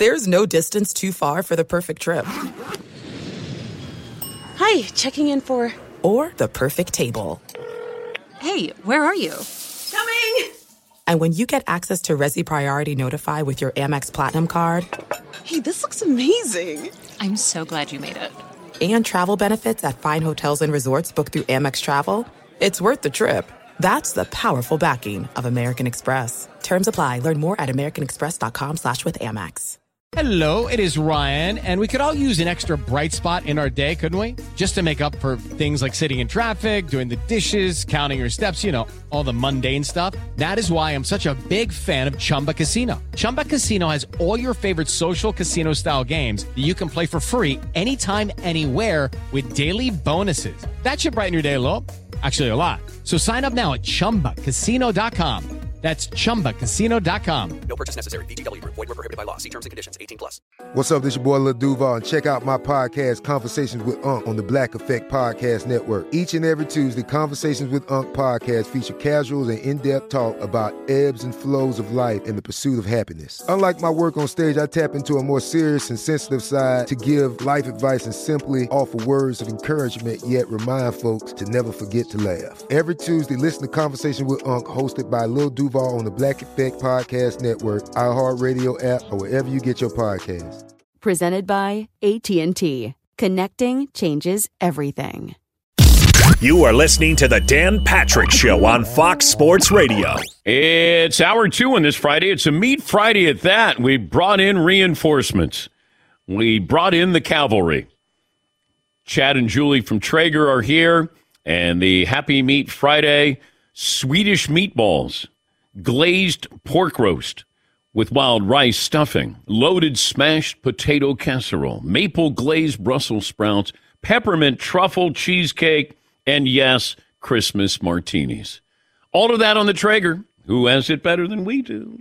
There's no distance too far for the perfect trip. Hi, checking in for... Or the perfect table. Hey, where are you? Coming! And when you get access to Resi Priority Notify with your Amex Platinum card... Hey, this looks amazing. I'm so glad you made it. And travel benefits at fine hotels and resorts booked through Amex Travel, it's worth the trip. That's the powerful backing of American Express. Terms apply. Learn more at americanexpress.com/withAmex. Hello, it is Ryan, and we could all use an extra bright spot in our day, couldn't we? Just to make up for things like sitting in traffic, doing the dishes, counting your steps, all the mundane stuff. That is why I'm such a big fan of Chumba Casino. Chumba Casino has all your favorite social casino-style games that you can play for free anytime, anywhere with daily bonuses. That should brighten your day a little. Actually, a lot. So sign up now at ChumbaCasino.com. That's ChumbaCasino.com. No purchase necessary. VGW Group. Void where prohibited by law. See terms and conditions. 18+. What's up? This your boy Lil Duval, and check out my podcast, Conversations with Unc, on the Black Effect Podcast Network. Each and every Tuesday, Conversations with Unc podcast feature casuals and in-depth talk about ebbs and flows of life and the pursuit of happiness. Unlike my work on stage, I tap into a more serious and sensitive side to give life advice and simply offer words of encouragement, yet remind folks to never forget to laugh. Every Tuesday, listen to Conversation with Unc, hosted by Lil Duval on the Black Effect Podcast Network, iHeartRadio app, or wherever you get your podcasts. Presented by AT&T. Connecting changes everything. You are listening to the Dan Patrick Show on Fox Sports Radio. It's hour 2 on this Friday. It's a Meat Friday at that. We brought in reinforcements. We brought in the cavalry. Chad and Julie from Traeger are here, and the Happy Meat Friday Swedish meatballs, glazed pork roast with wild rice stuffing, loaded smashed potato casserole, maple glazed Brussels sprouts, peppermint truffle cheesecake, and yes, Christmas martinis. All of that on the Traeger. Who has it better than we do?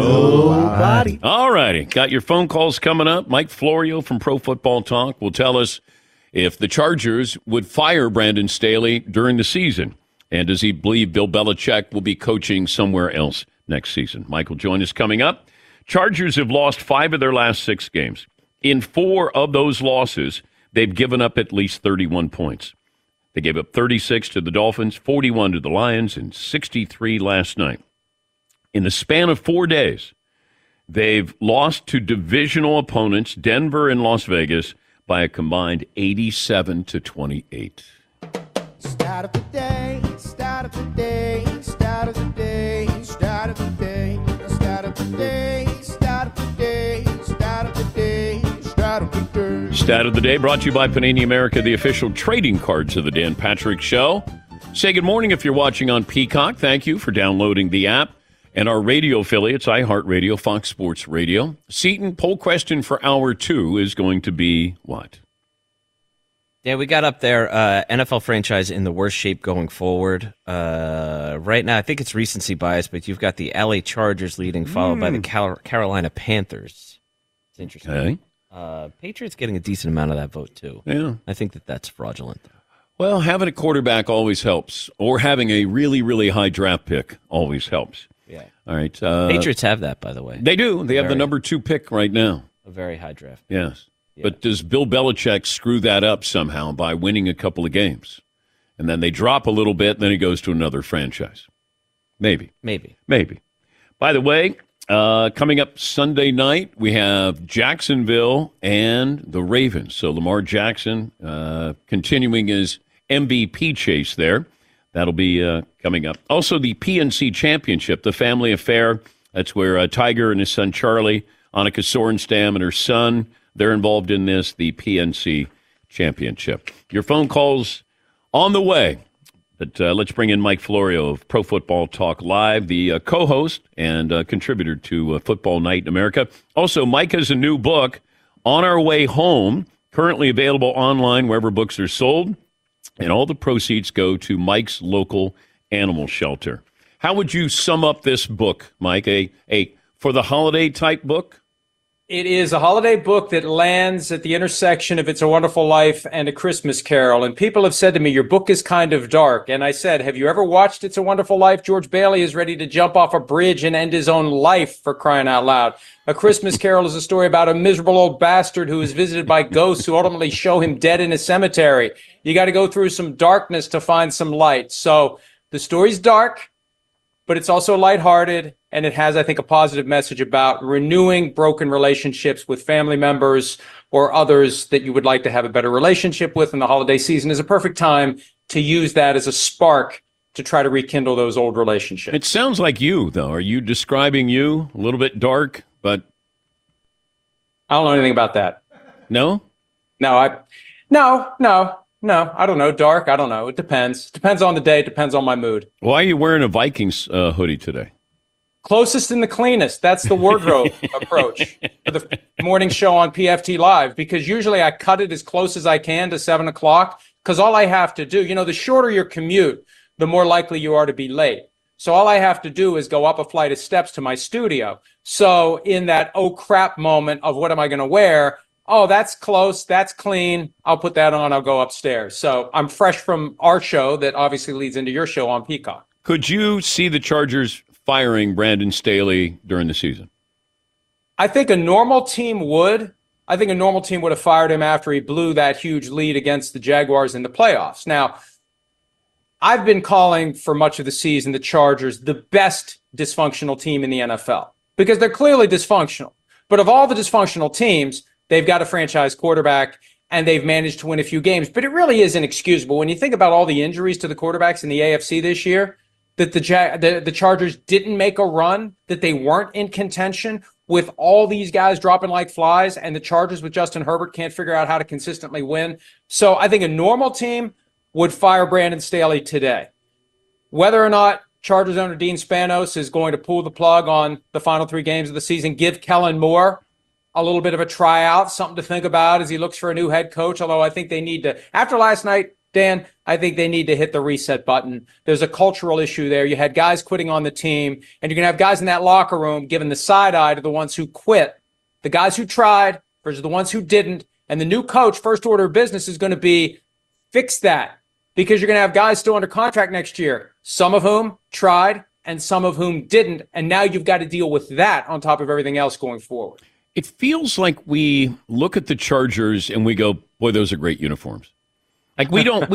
Nobody. All righty. Got your phone calls coming up. Mike Florio from Pro Football Talk will tell us if the Chargers would fire Brandon Staley during the season. And does he believe Bill Belichick will be coaching somewhere else next season? Mike will join us coming up. Chargers have lost 5 of their last 6 games. In 4 of those losses, they've given up at least 31 points. They gave up 36 to the Dolphins, 41 to the Lions, and 63 last night. In the span of 4 days, they've lost to divisional opponents, Denver and Las Vegas, by a combined 87-28. Start of the day, start of the day, start of the day, start of the day, start of the day, start of the day, start of the day, start of the day. Stat of the day brought to you by Panini America, the official trading cards of the Dan Patrick Show. Say good morning if you're watching on Peacock. Thank you for downloading the app. And our radio affiliates, iHeartRadio, Fox Sports Radio. Seton, poll question for hour 2 is going to be what? Yeah, we got up there, NFL franchise in the worst shape going forward. Right now, I think it's recency bias, but you've got the LA Chargers leading, followed by the Carolina Panthers. It's interesting. Okay. Patriots getting a decent amount of that vote, too. Yeah. I think that's fraudulent. Well, having a quarterback always helps, or having a really, really high draft pick always helps. Yeah. All right. Patriots have that, by the way. They do. They have the number 2 pick right now. A very high draft. Yes. Yeah. But does Bill Belichick screw that up somehow by winning a couple of games? And then they drop a little bit, and then he goes to another franchise. Maybe. By the way, coming up Sunday night, we have Jacksonville and the Ravens. So Lamar Jackson continuing his MVP chase there. That'll be coming up. Also, the PNC Championship, the family affair. That's where Tiger and his son Charlie, Annika Sorenstam and her son, they're involved in this, the PNC Championship. Your phone calls on the way. But let's bring in Mike Florio of Pro Football Talk Live, the co-host and contributor to Football Night in America. Also, Mike has a new book, On Our Way Home, currently available online wherever books are sold. And all the proceeds go to Mike's local animal shelter. How would you sum up this book, Mike? A for the holiday type book? It is a holiday book that lands at the intersection of It's a Wonderful Life and A Christmas Carol. And people have said to me, your book is kind of dark. And I said, have you ever watched It's a Wonderful Life? George Bailey is ready to jump off a bridge and end his own life, for crying out loud. A Christmas Carol is a story about a miserable old bastard who is visited by ghosts who ultimately show him dead in a cemetery. You got to go through some darkness to find some light. So the story's dark, but it's also lighthearted, and it has, I think, a positive message about renewing broken relationships with family members or others that you would like to have a better relationship with. And the holiday season is a perfect time to use that as a spark to try to rekindle those old relationships. It sounds like you, though. Are you describing you? A little bit dark, but... I don't know anything about that. No? No, I don't know. Dark, I don't know. It depends. Depends on the day. Depends on my mood. Why are you wearing a Vikings hoodie today? Closest and the cleanest. That's the wardrobe approach for the morning show on PFT Live, because usually I cut it as close as I can to 7 o'clock, because all I have to do, the shorter your commute, the more likely you are to be late. So all I have to do is go up a flight of steps to my studio. So in that oh crap moment of what am I going to wear? Oh, that's close. That's clean. I'll put that on. I'll go upstairs. So I'm fresh from our show that obviously leads into your show on Peacock. Could you see the Chargers firing Brandon Staley during the season? I think a normal team would. I think a normal team would have fired him after he blew that huge lead against the Jaguars in the playoffs. Now, I've been calling for much of the season the Chargers the best dysfunctional team in the NFL, because they're clearly dysfunctional. But of all the dysfunctional teams, they've got a franchise quarterback, and they've managed to win a few games. But it really is inexcusable when you think about all the injuries to the quarterbacks in the AFC this year, that the Chargers didn't make a run, that they weren't in contention with all these guys dropping like flies, and the Chargers with Justin Herbert can't figure out how to consistently win. So I think a normal team would fire Brandon Staley today. Whether or not Chargers owner Dean Spanos is going to pull the plug on the final 3 games of the season, give Kellen Moore a little bit of a tryout, something to think about as he looks for a new head coach, although I think they need to, after last night, Dan, I think they need to hit the reset button. There's a cultural issue there. You had guys quitting on the team, and you're going to have guys in that locker room giving the side eye to the ones who quit, the guys who tried versus the ones who didn't. And the new coach, first order of business, is going to be fix that, because you're going to have guys still under contract next year, some of whom tried and some of whom didn't. And now you've got to deal with that on top of everything else going forward. It feels like we look at the Chargers and we go, boy, those are great uniforms. Like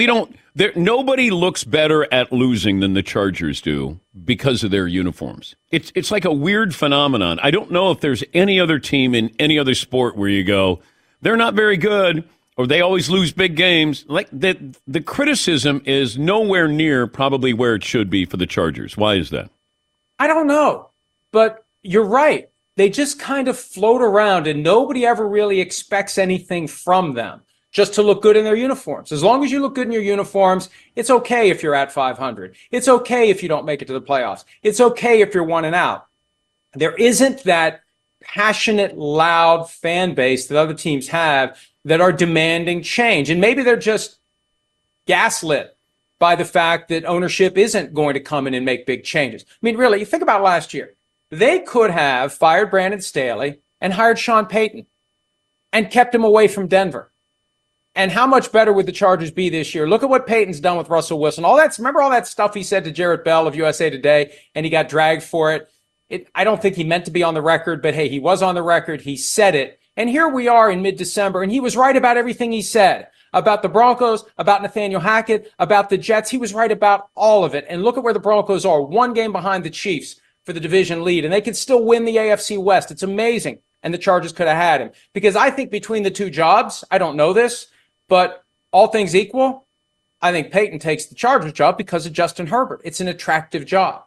nobody looks better at losing than the Chargers do because of their uniforms. It's like a weird phenomenon. I don't know if there's any other team in any other sport where you go, they're not very good, or they always lose big games. Like the criticism is nowhere near probably where it should be for the Chargers. Why is that? I don't know, but you're right. They just kind of float around, and nobody ever really expects anything from them, just to look good in their uniforms. As long as you look good in your uniforms, it's okay if you're at 500. It's okay if you don't make it to the playoffs. It's okay if you're 1 and out. There isn't that passionate, loud fan base that other teams have that are demanding change. And maybe they're just gaslit by the fact that ownership isn't going to come in and make big changes. I mean, really, you think about last year. They could have fired Brandon Staley and hired Sean Payton and kept him away from Denver. And how much better would the Chargers be this year? Look at what Payton's done with Russell Wilson. Remember all that stuff he said to Jarrett Bell of USA Today, and he got dragged for it? I don't think he meant to be on the record, but hey, he was on the record. He said it. And here we are in mid-December, and he was right about everything he said. About the Broncos, about Nathaniel Hackett, about the Jets. He was right about all of it. And look at where the Broncos are, 1 game behind the Chiefs for the division lead, and they could still win the AFC West. It's amazing. And the Chargers could have had him. Because I think between the 2 jobs, I don't know this, but all things equal, I think Payton takes the Chargers job because of Justin Herbert. It's an attractive job.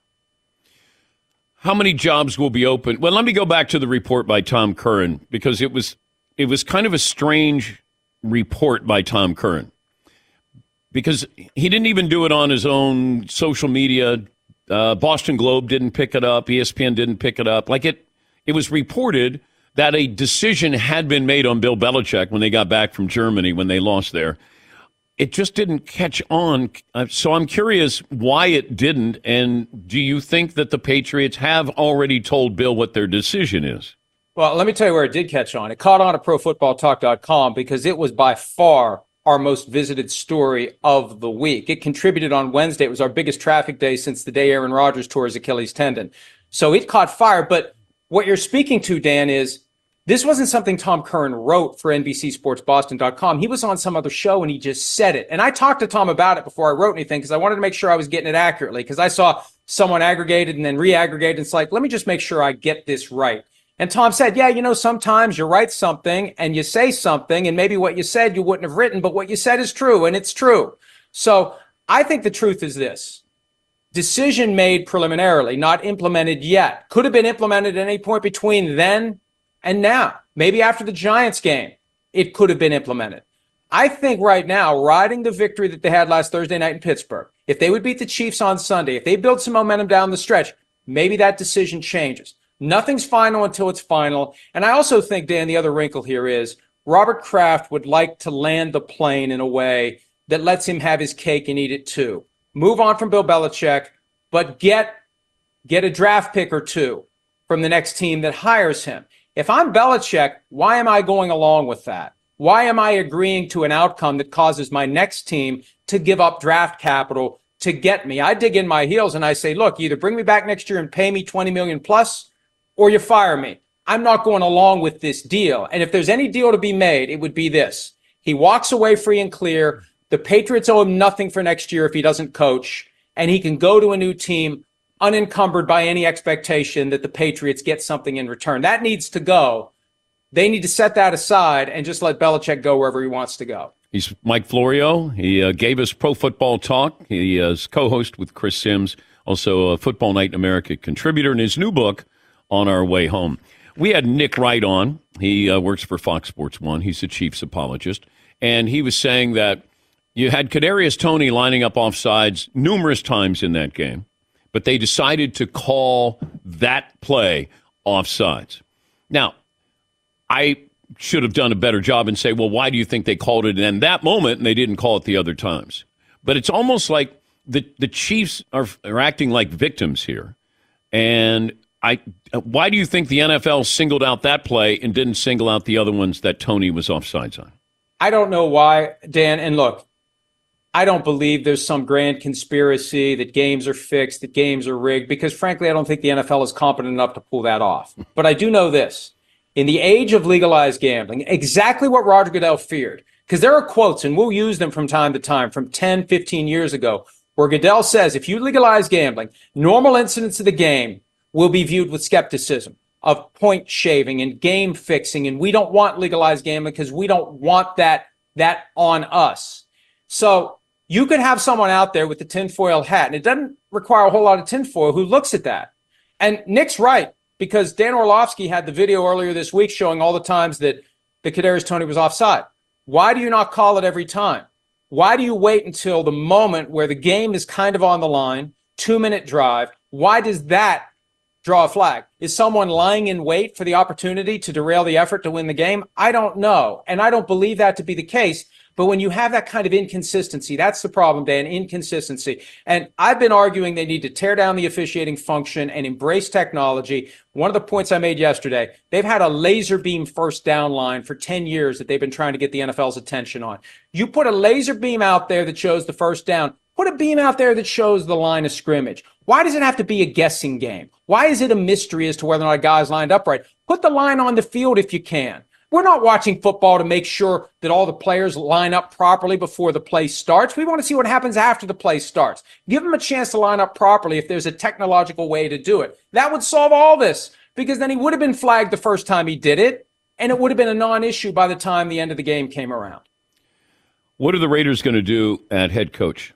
How many jobs will be open? Well, let me go back to the report by Tom Curran, because it was kind of a strange report by Tom Curran, because he didn't even do it on his own social media. Boston Globe didn't pick it up. ESPN didn't pick it up. Like it was reported that a decision had been made on Bill Belichick when they got back from Germany, when they lost there. It just didn't catch on. So I'm curious why it didn't. And do you think that the Patriots have already told Bill what their decision is? Well, let me tell you where it did catch on. It caught on at ProFootballTalk.com because it was by far our most visited story of the week. It contributed on Wednesday. It was our biggest traffic day since the day Aaron Rodgers tore his Achilles tendon. So it caught fire. But what you're speaking to, Dan, is this wasn't something Tom Curran wrote for NBCSportsBoston.com. He was on some other show and he just said it. And I talked to Tom about it before I wrote anything because I wanted to make sure I was getting it accurately because I saw someone aggregated and then re-aggregated. It's like, let me just make sure I get this right. And Tom said, yeah, you know, sometimes you write something and you say something and maybe what you said you wouldn't have written, but what you said is true and it's true. So I think the truth is this. Decision made preliminarily, not implemented yet. Could have been implemented at any point between then and now. Maybe after the Giants game, it could have been implemented. I think right now, riding the victory that they had last Thursday night in Pittsburgh, if they would beat the Chiefs on Sunday, if they build some momentum down the stretch, maybe that decision changes. Nothing's final until it's final. And I also think, Dan, the other wrinkle here is Robert Kraft would like to land the plane in a way that lets him have his cake and eat it too. Move on from Bill Belichick, but get a draft pick or two from the next team that hires him. If I'm Belichick, why am I going along with that? Why am I agreeing to an outcome that causes my next team to give up draft capital to get me? I dig in my heels and I say, look, either bring me back next year and pay me $20 million plus, or you fire me. I'm not going along with this deal. And if there's any deal to be made, it would be this. He walks away free and clear. The Patriots owe him nothing for next year if he doesn't coach, and he can go to a new team unencumbered by any expectation that the Patriots get something in return. That needs to go. They need to set that aside and just let Belichick go wherever he wants to go. He's Mike Florio. He gave us Pro Football Talk. He is co-host with Chris Sims, also a Football Night in America contributor in his new book, On Our Way Home. We had Nick Wright on. He works for Fox Sports 1. He's the Chiefs apologist. And he was saying that you had Kadarius Toney lining up offsides numerous times in that game, but they decided to call that play offsides. Now, I should have done a better job and say, well, why do you think they called it in that moment and they didn't call it the other times? But it's almost like the Chiefs are acting like victims here. And why do you think the NFL singled out that play and didn't single out the other ones that Toney was offsides on? I don't know why, Dan. And look, I don't believe there's some grand conspiracy that games are fixed, that games are rigged, because frankly, I don't think the NFL is competent enough to pull that off. But I do know this. In the age of legalized gambling, exactly what Roger Goodell feared, because there are quotes, and we'll use them from time to time, from 10, 15 years ago, where Goodell says, if you legalize gambling, normal incidents of the game will be viewed with skepticism of point shaving and game fixing. And we don't want legalized gambling because we don't want that on us. So you could have someone out there with the tinfoil hat, and it doesn't require a whole lot of tinfoil, who looks at that. And Nick's right, because Dan Orlovsky had the video earlier this week showing all the times that the Kadarius Toney was offside. Why do you not call it every time? Why do you wait until the moment where the game is kind of on the line, 2-minute drive? Why does that draw a flag? Is someone lying in wait for the opportunity to derail the effort to win the game? I don't know. And I don't believe that to be the case. But when you have that kind of inconsistency, that's the problem, Dan, inconsistency. And I've been arguing they need to tear down the officiating function and embrace technology. One of the points I made yesterday, they've had a laser beam first down line for 10 years that they've been trying to get the NFL's attention on. You put a laser beam out there that shows the first down. Put a beam out there that shows the line of scrimmage. Why does it have to be a guessing game? Why is it a mystery as to whether or not a guy's lined up right? Put the line on the field if you can. We're not watching football to make sure that all the players line up properly before the play starts. We want to see what happens after the play starts. Give them a chance to line up properly if there's a technological way to do it. That would solve all this, because then he would have been flagged the first time he did it, and it would have been a non-issue by the time the end of the game came around. What are the Raiders going to do at head coach?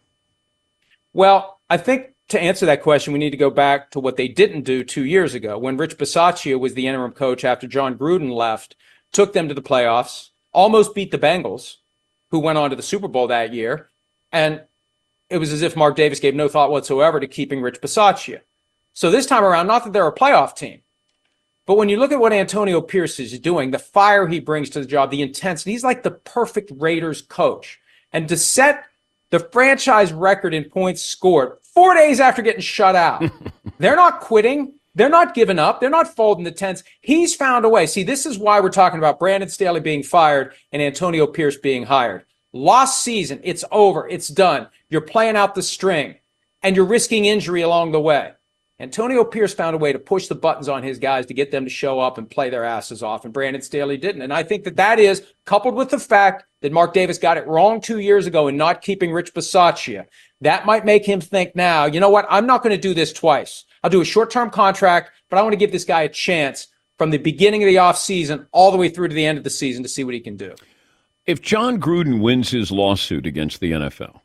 Well, I think to answer that question, we need to go back to what they didn't do 2 years ago when Rich Bisaccia was the interim coach after John Gruden left, took them to the playoffs, almost beat the Bengals, who went on to the Super Bowl that year. And it was as if Mark Davis gave no thought whatsoever to keeping Rich Bisaccia. So this time around, not that they're a playoff team, but when you look at what Antonio Pierce is doing, the fire he brings to the job, the intensity, he's like the perfect Raiders coach. And to set the franchise record in points scored 4 days after getting shut out, they're not quitting. They're not giving up. They're not folding the tents. He's found a way. See, this is why we're talking about Brandon Staley being fired and Antonio Pierce being hired. Lost season. It's over. It's done. You're playing out the string, and you're risking injury along the way. Antonio Pierce found a way to push the buttons on his guys to get them to show up and play their asses off, and Brandon Staley didn't. And I think that is, coupled with the fact that Mark Davis got it wrong 2 years ago in not keeping Rich Bisaccia, that might make him think now, you know what, I'm not going to do this twice. I'll do a short-term contract, but I want to give this guy a chance from the beginning of the offseason all the way through to the end of the season to see what he can do. If John Gruden wins his lawsuit against the NFL,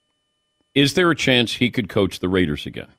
is there a chance he could coach the Raiders again?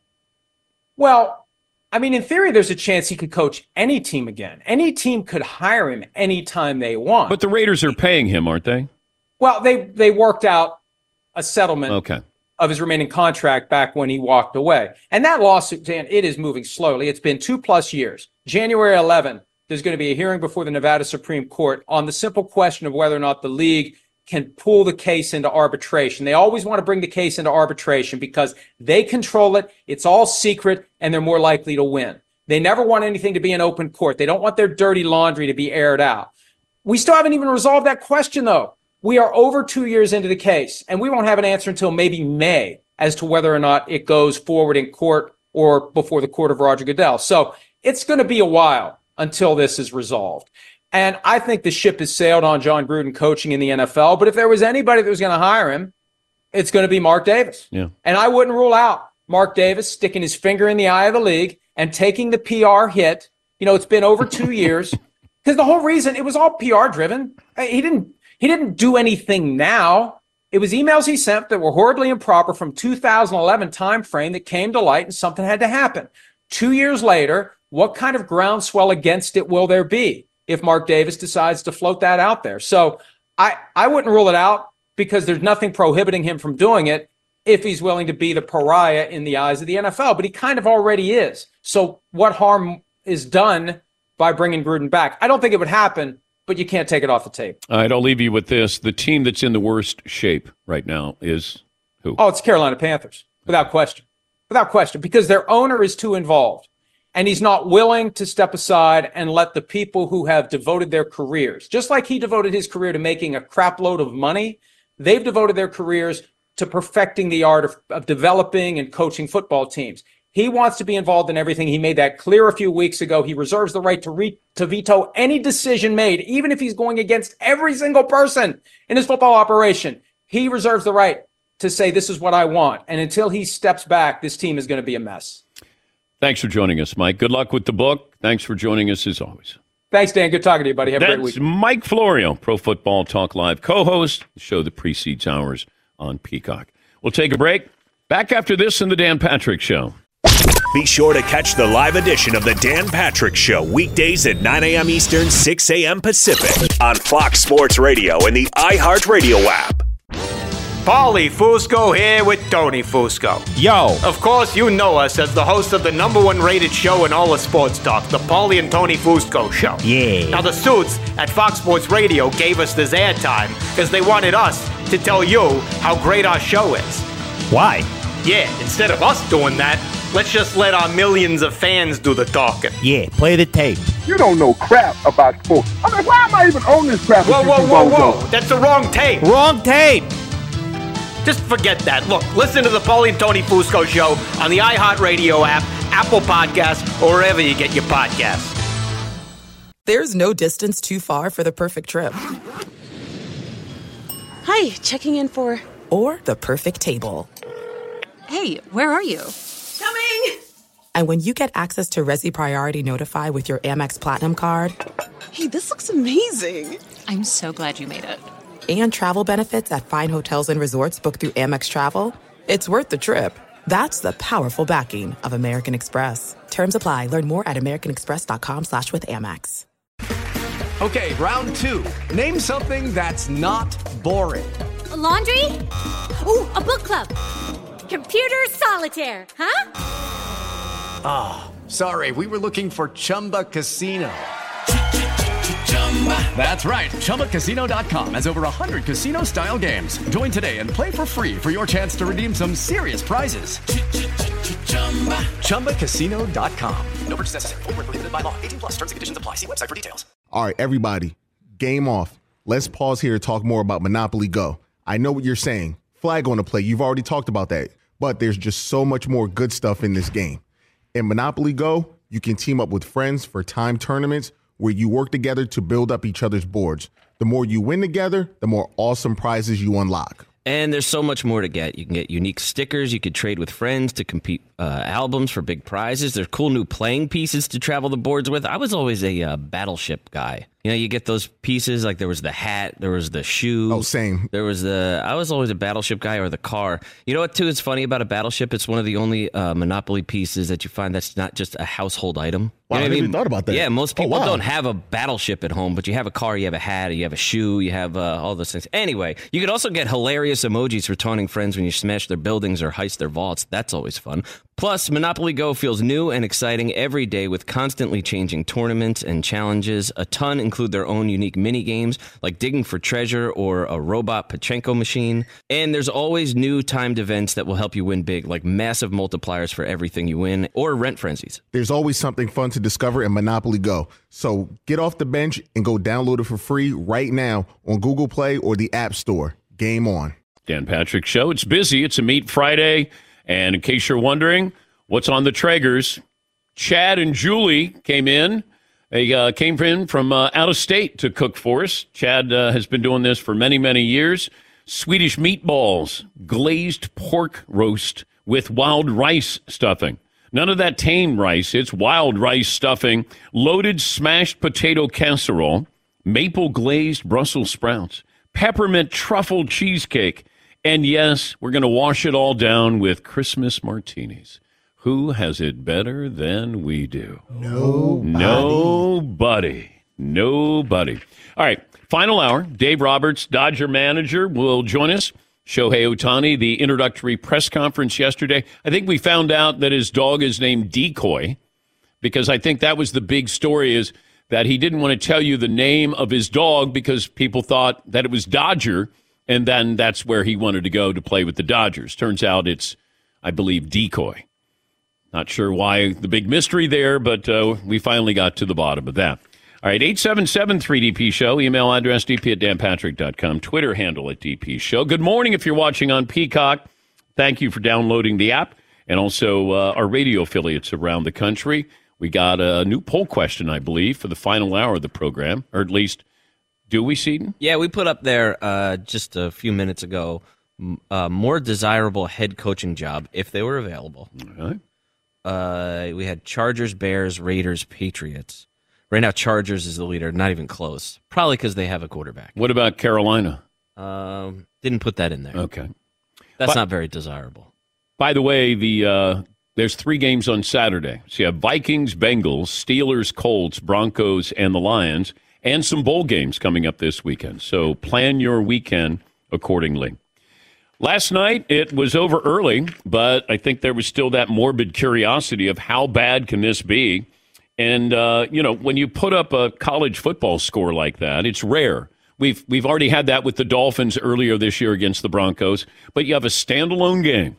Well, I mean, in theory, there's a chance he could coach any team again. Any team could hire him anytime they want. But the Raiders are paying him, aren't they? Well, they worked out a settlement of his remaining contract back when he walked away. And that lawsuit, Dan, it is moving slowly. It's been 2+ years. January 11, there's going to be a hearing before the Nevada Supreme Court on the simple question of whether or not the league can pull the case into arbitration. They always want to bring the case into arbitration because they control it. It's all secret, and they're more likely to win. They never want anything to be in open court. They don't want their dirty laundry to be aired out. We still haven't even resolved that question, though. We are over 2 years into the case, and we won't have an answer until maybe May as to whether or not it goes forward in court or before the court of Roger Goodell. So it's going to be a while until this is resolved. And I think the ship has sailed on John Gruden coaching in the NFL. But if there was anybody that was going to hire him, it's going to be Mark Davis. Yeah. And I wouldn't rule out Mark Davis sticking his finger in the eye of the league and taking the PR hit. You know, it's been over 2 years because the whole reason it was all PR driven. He didn't do anything now. It was emails he sent that were horribly improper from 2011 timeframe that came to light, and something had to happen. 2 years later, what kind of groundswell against it will there be if Mark Davis decides to float that out there? So I wouldn't rule it out because there's nothing prohibiting him from doing it if he's willing to be the pariah in the eyes of the NFL. But he kind of already is. So what harm is done by bringing Gruden back? I don't think it would happen, but you can't take it off the table. All right, I'll leave you with this. The team that's in the worst shape right now is who? Oh, it's Carolina Panthers, without question. Without question, because their owner is too involved. And he's not willing to step aside and let the people who have devoted their careers, just like he devoted his career to making a crap load of money, they've devoted their careers to perfecting the art of developing and coaching football teams. He wants to be involved in everything. He made that clear a few weeks ago. He reserves the right to veto any decision made, even if he's going against every single person in his football operation. He reserves the right to say, this is what I want. And until he steps back, this team is going to be a mess. Thanks for joining us, Mike. Good luck with the book. Thanks for joining us as always. Thanks, Dan. Good talking to you, buddy. Have a great week. That's Mike Florio, Pro Football Talk Live co-host, the show that precedes ours on Peacock. We'll take a break. Back after this in the Dan Patrick Show. Be sure to catch the live edition of the Dan Patrick Show weekdays at 9 a.m. Eastern, 6 a.m. Pacific on Fox Sports Radio and the iHeartRadio app. Paulie Fusco here with Tony Fusco. Yo. Of course, you know us as the host of the #1 rated show in all of sports talk, the Paulie and Tony Fusco Show. Yeah. Now, the suits at Fox Sports Radio gave us this airtime because they wanted us to tell you how great our show is. Why? Yeah, instead of us doing that, let's just let our millions of fans do the talking. Yeah, play the tape. You don't know crap about sports. I mean, why am I even on this crap? Whoa. That's the wrong tape. Wrong tape. Just forget that. Look, listen to the Paulie and Tony Fusco Show on the iHeartRadio app, Apple Podcasts, or wherever you get your podcasts. There's no distance too far for the perfect trip. Hi, checking in for... Or the perfect table. Hey, where are you? Coming! And when you get access to Resi Priority Notify with your Amex Platinum card... Hey, this looks amazing! I'm so glad you made it. And travel benefits at fine hotels and resorts booked through Amex Travel, it's worth the trip. That's the powerful backing of American Express. Terms apply. Learn more at americanexpress.com/withAmex. Okay, round two. Name something that's not boring. A laundry? Ooh, a book club. Computer solitaire, huh? Ah, sorry, we were looking for Chumba Casino. That's right. ChumbaCasino.com has over 100 casino-style games. Join today and play for free for your chance to redeem some serious prizes. ChumbaCasino.com. No purchase necessary. Void where prohibited by law. 18 plus terms and conditions apply. See website for details. All right, everybody, game off. Let's pause here to talk more about Monopoly Go. I know what you're saying. Flag on the play. You've already talked about that. But there's just so much more good stuff in this game. In Monopoly Go, you can team up with friends for timed tournaments where you work together to build up each other's boards. The more you win together, the more awesome prizes you unlock. And there's so much more to get. You can get unique stickers. You could trade with friends to compete albums for big prizes. There's cool new playing pieces to travel the boards with. I was always a battleship guy. You know, you get those pieces, like there was the hat, there was the shoe. Oh, same. I was always a battleship guy, or the car. You know what, too, is funny about a battleship? It's one of the only Monopoly pieces that you find that's not just a household item. Wow, You know I what never even thought about that. Yeah, most people wow. don't have a battleship at home, but you have a car, you have a hat, you have a shoe, you have all those things. Anyway, you can also get hilarious emojis for taunting friends when you smash their buildings or heist their vaults. That's always fun. Plus, Monopoly Go feels new and exciting every day with constantly changing tournaments and challenges. A ton include their own unique mini games, like digging for treasure or a robot Pachinko machine. And there's always new timed events that will help you win big, like massive multipliers for everything you win, or rent frenzies. There's always something fun to discover in Monopoly Go. So get off the bench and go download it for free right now on Google Play or the App Store. Game on. Dan Patrick Show. It's busy. It's a Meat Friday. And in case you're wondering what's on the Traegers, Chad and Julie came in. They came in from out of state to cook for us. Chad has been doing this for many, many years. Swedish meatballs, glazed pork roast with wild rice stuffing. None of that tame rice. It's wild rice stuffing, loaded smashed potato casserole, maple glazed Brussels sprouts, peppermint truffle cheesecake. And yes, we're going to wash it all down with Christmas martinis. Who has it better than we do? Nobody. All right, final hour. Dave Roberts, Dodger manager, will join us. Shohei Ohtani, the introductory press conference yesterday. I think we found out that his dog is named Decoy, because I think that was the big story, is that he didn't want to tell you the name of his dog because people thought that it was Dodger, and then that's where he wanted to go to play with the Dodgers. Turns out it's, I believe, Decoy. Not sure why the big mystery there, but we finally got to the bottom of that. All right, 877-3DP Show. Email address dp@danpatrick.com. Twitter handle @DP Show. Good morning if you're watching on Peacock. Thank you for downloading the app, and also our radio affiliates around the country. We got a new poll question, I believe, for the final hour of the program, or at least, do we, Seton? Yeah, we put up there just a few minutes ago, more desirable head coaching job if they were available. All right. We had Chargers, Bears, Raiders, Patriots. Right now, Chargers is the leader, not even close. Probably because they have a quarterback. What about Carolina? Didn't put that in there. Okay. That's not very desirable. By the way, there's 3 games on Saturday. So you have Vikings, Bengals, Steelers, Colts, Broncos, and the Lions, and some bowl games coming up this weekend. So plan your weekend accordingly. Last night, it was over early, but I think there was still that morbid curiosity of how bad can this be. And, when you put up a college football score like that, it's rare. We've already had that with the Dolphins earlier this year against the Broncos, but you have a standalone game,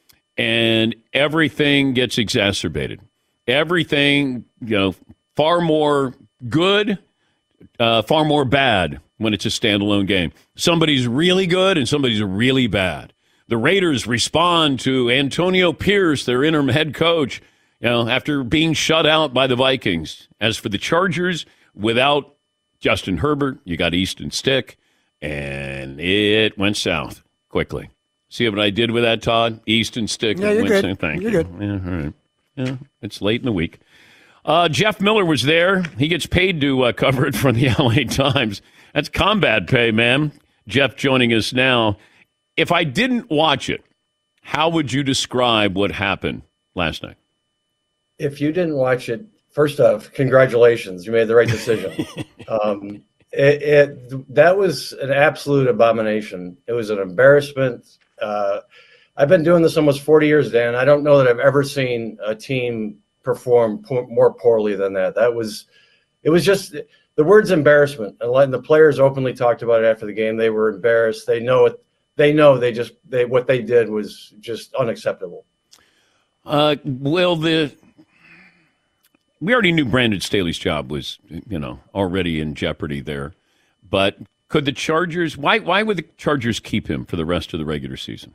and everything gets exacerbated. Everything, far more good, far more bad when it's a standalone game. Somebody's really good and somebody's really bad. The Raiders respond to Antonio Pierce, their interim head coach, after being shut out by the Vikings. As for the Chargers, without Justin Herbert, you got Easton Stick, and it went south quickly. See what I did with that, Todd? Easton Stick. Yeah, you're good. Thank you. You're good. Yeah, all right. Yeah, it's late in the week. Jeff Miller was there. He gets paid to cover it from the LA Times. That's combat pay, man. Jeff joining us now. If I didn't watch it, how would you describe what happened last night? If you didn't watch it, first off, congratulations. You made the right decision. That was an absolute abomination. It was an embarrassment. I've been doing this almost 40 years, Dan. I don't know that I've ever seen a team perform more poorly than that. It was just the word's embarrassment. And the players openly talked about it after the game. They were embarrassed. They know it. What they did was just unacceptable. We already knew Brandon Staley's job was, already in jeopardy there. But could the Chargers, why would the Chargers keep him for the rest of the regular season?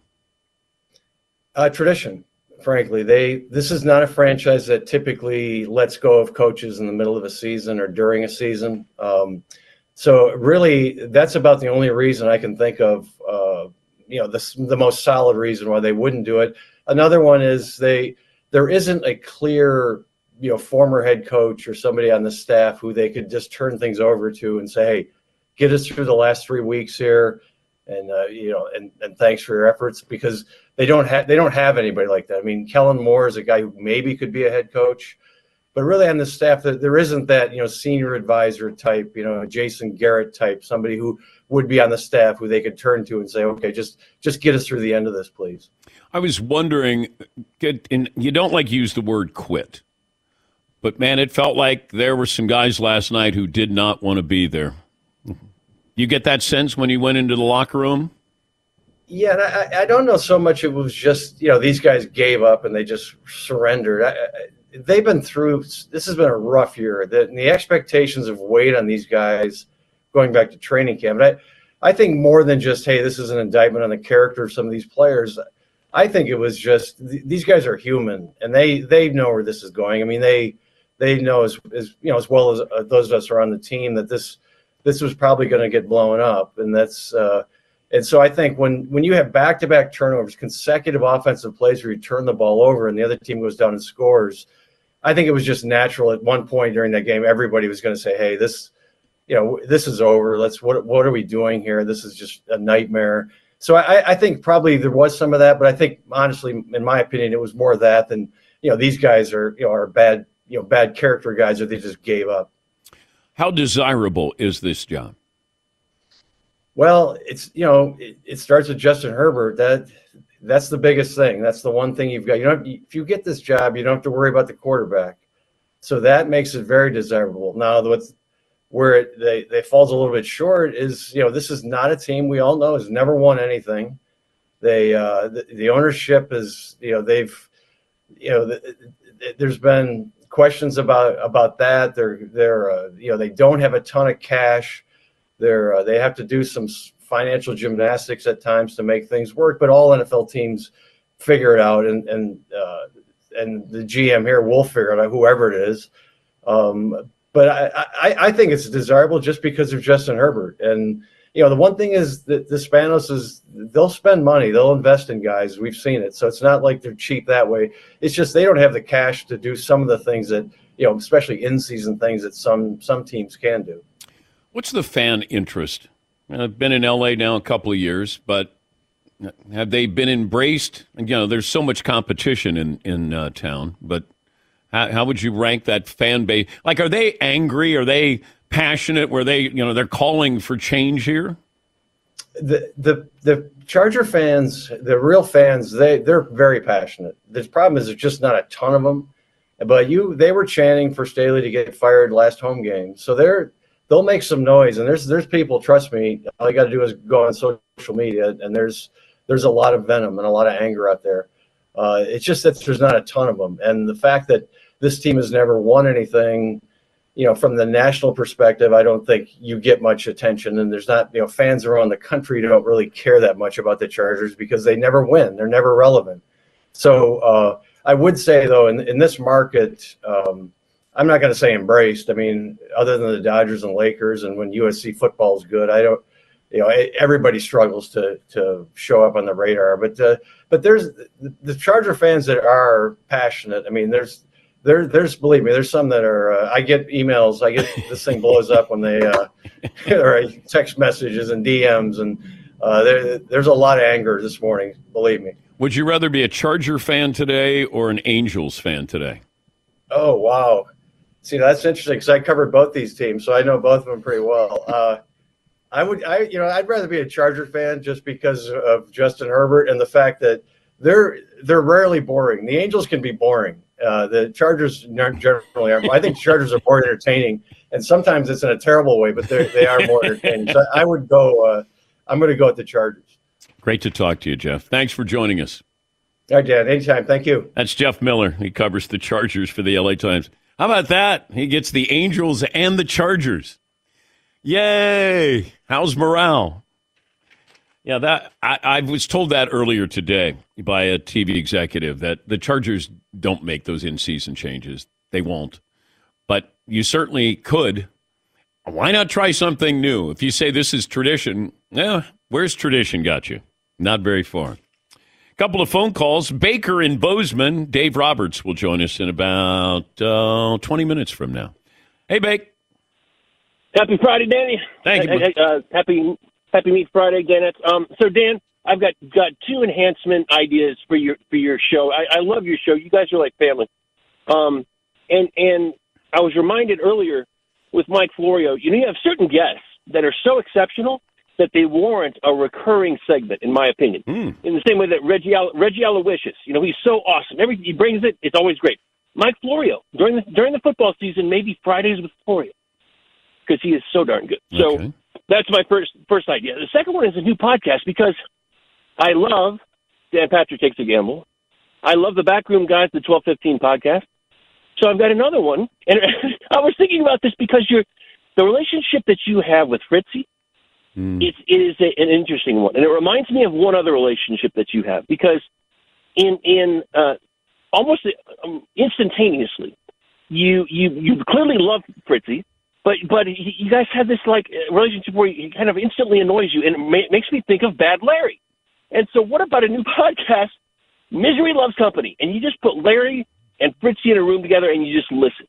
Tradition, frankly. This is not a franchise that typically lets go of coaches in the middle of a season or during a season. So really, that's about the only reason I can think of, the most solid reason why they wouldn't do it. Another one is there isn't a clear, former head coach or somebody on the staff who they could just turn things over to and say, hey, get us through the last 3 weeks here. And, and thanks for your efforts, because they don't have anybody like that. I mean, Kellen Moore is a guy who maybe could be a head coach, but really on the staff, there isn't that, senior advisor type, Jason Garrett type, somebody who would be on the staff who they could turn to and say, okay, just get us through the end of this, please. I was wondering, and you don't use the word quit, but man, it felt like there were some guys last night who did not want to be there. You get that sense when you went into the locker room? Yeah, and I don't know so much it was just, these guys gave up and they just surrendered. They've been through, this has been a rough year. The expectations of weight on these guys going back to training camp. And I think more than just, hey, this is an indictment on the character of some of these players. I think it was just these guys are human and they know where this is going. I mean, they know as well as those of us who are on the team that this was probably going to get blown up. And that's and so I think when you have back-to-back turnovers, consecutive offensive plays where you turn the ball over and the other team goes down and scores, I think it was just natural at one point during that game, everybody was going to say, hey, this is over. What are we doing here? This is just a nightmare. So I think probably there was some of that, but I think honestly, in my opinion, it was more of that than, these guys are bad, bad character guys, or they just gave up. How desirable is this job? Well, it's, it starts with Justin Herbert. That's the biggest thing. That's the one thing you've got. If you get this job, you don't have to worry about the quarterback. So that makes it very desirable. Now, where they falls a little bit short is, this is not a team we all know has never won anything. The ownership is, there's been questions about that. They don't have a ton of cash. They have to do some financial gymnastics at times to make things work, but all NFL teams figure it out, and the GM here will figure it out, whoever it is. But I think it's desirable just because of Justin Herbert. And, the one thing is that the Spanos they'll spend money. They'll invest in guys. We've seen it. So it's not like they're cheap that way. It's just they don't have the cash to do some of the things that, especially in-season things that some teams can do. What's the fan interest? I've been in L.A. now a couple of years, but have they been embraced? There's so much competition in town, but how would you rank that fan base? Are they angry? Are they passionate? Where they're calling for change here? The Charger fans, the real fans, they're very passionate. The problem is there's just not a ton of them. But they were chanting for Staley to get fired last home game, so they'll make some noise. And there's people, trust me, all you got to do is go on social media, and there's a lot of venom and a lot of anger out there. It's just that there's not a ton of them. And the fact that this team has never won anything, from the national perspective, I don't think you get much attention. And there's not, fans around the country don't really care that much about the Chargers because they never win. They're never relevant. So I would say, though, in this market, I'm not going to say embraced. I mean, other than the Dodgers and Lakers, and when USC football is good, I don't. Everybody struggles to show up on the radar. But there's the Charger fans that are passionate. I mean, there's believe me, there's some that are. I get emails. This thing blows up when they or text messages and DMs, and there's a lot of anger this morning. Believe me. Would you rather be a Charger fan today or an Angels fan today? Oh wow. See, that's interesting because I covered both these teams, so I know both of them pretty well. I'd rather be a Charger fan just because of Justin Herbert and the fact that they're rarely boring. The Angels can be boring. The Chargers generally are. I think Chargers are more entertaining, and sometimes it's in a terrible way, but they are more entertaining. So I would go. I'm going to go with the Chargers. Great to talk to you, Jeff. Thanks for joining us. All right, Dan. Anytime. Thank you. That's Jeff Miller. He covers the Chargers for the LA Times. How about that? He gets the Angels and the Chargers. Yay! How's morale? Yeah, that I was told that earlier today by a TV executive that the Chargers don't make those in-season changes. They won't. But you certainly could. Why not try something new? If you say this is tradition, where's tradition got you? Not very far. Couple of phone calls. Baker in Bozeman. Dave Roberts will join us in about 20 minutes from now. Hey, Bake. Happy Friday, Danny. Thank you. Happy Meat Friday, Dan. So, Dan, I've got two enhancement ideas for your show. I love your show. You guys are like family. And I was reminded earlier with Mike Florio, you have certain guests that are so exceptional that they warrant a recurring segment, in my opinion. In the same way that Reggie Aloysius, he's so awesome. Everything he brings it's always great. Mike Florio, during the football season, maybe Fridays with Florio, because he is so darn good. Okay. So that's my first idea. The second one is a new podcast, because I love Dan Patrick Takes a Gamble. I love the Backroom Guys, the 1215 podcast. So I've got another one, and I was thinking about this because the relationship that you have with Fritzy, it is an interesting one, and it reminds me of one other relationship that you have, because in almost instantaneously, you clearly love Fritzy, but you guys have this relationship where he kind of instantly annoys you, and it makes me think of Bad Larry. And so, what about a new podcast, Misery Loves Company, and you just put Larry and Fritzy in a room together, and you just listen.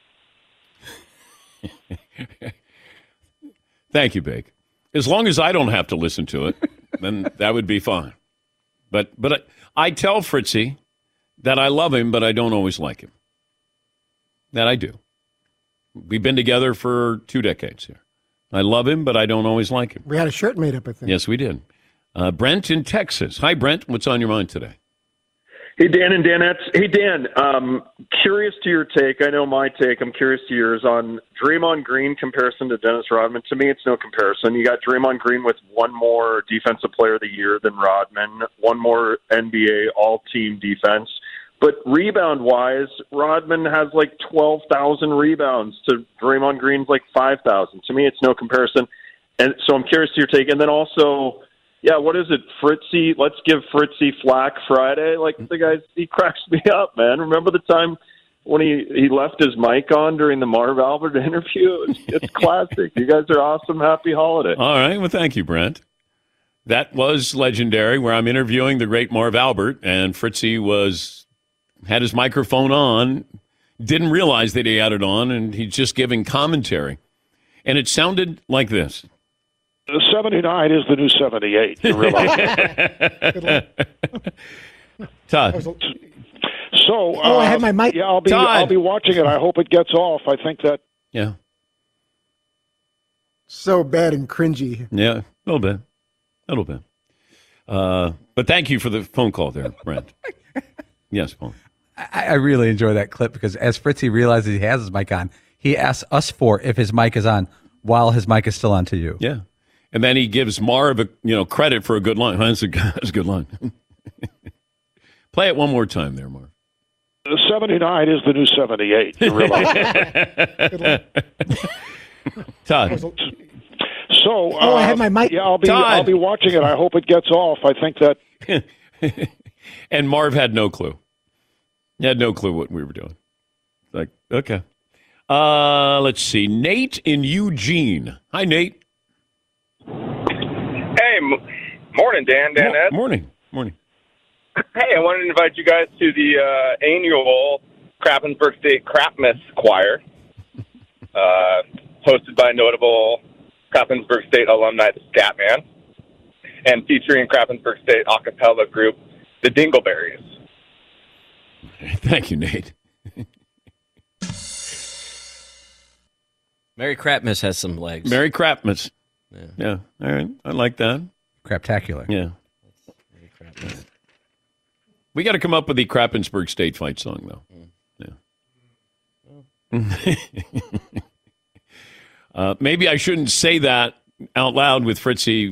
Thank you, Bake. As long as I don't have to listen to it, then that would be fine. But I tell Fritzy that I love him, but I don't always like him. That I do. We've been together for 2 decades here. I love him, but I don't always like him. We had a shirt made up, I think. Yes, we did. Brent in Texas. Hi, Brent. What's on your mind today? Hey, Dan and Danettes. Hey, Dan, curious to your take. I know my take. I'm curious to yours on Draymond Green comparison to Dennis Rodman. To me, it's no comparison. You got Draymond Green with one more Defensive Player of the Year than Rodman, one more NBA All-Team defense. But rebound-wise, Rodman has 12,000 rebounds to Draymond Green's 5,000. To me, it's no comparison. And so I'm curious to your take. And then also, yeah, what is it, Fritzy? Let's give Fritzy flack Friday. The guy, he cracks me up, man. Remember the time when he left his mic on during the Marv Albert interview? It's classic. You guys are awesome. Happy holiday. All right. Well, thank you, Brent. That was legendary, where I'm interviewing the great Marv Albert, and Fritzy had his microphone on, didn't realize that he had it on, and he's just giving commentary. And it sounded like this. 79 is the new 78. You realize? Todd. So, I had my mic. Yeah, I'll be watching it. I hope it gets off. I think that. Yeah. So bad and cringy. Yeah, a little bit. But thank you for the phone call there, Brent. Yes, Paul. I really enjoy that clip, because as Fritzy realizes he has his mic on, he asks us if his mic is on while his mic is still on to you. Yeah. And then he gives Marv credit for a good line. That's a good line. Play it one more time there, Marv. 79 is the new 78. You realize? Todd. So, I had my mic. Yeah, I'll be watching it. I hope it gets off. I think that. And Marv had no clue. He had no clue what we were doing. Okay. Let's see. Nate in Eugene. Hi, Nate. Hey, morning, Dan. Ed. Morning. Hey, I wanted to invite you guys to the annual Krappensburg State Crapmas Choir, hosted by notable Krappensburg State alumni, the Scatman, and featuring Krappensburg State a cappella group, the Dingleberries. Thank you, Nate. Merry Crapmas has some legs. Merry Crapmas. Yeah. All right. I like that. Craptacular. Yeah. We got to come up with the Krappensburg State fight song, though. Yeah. Maybe I shouldn't say that out loud with Fritzy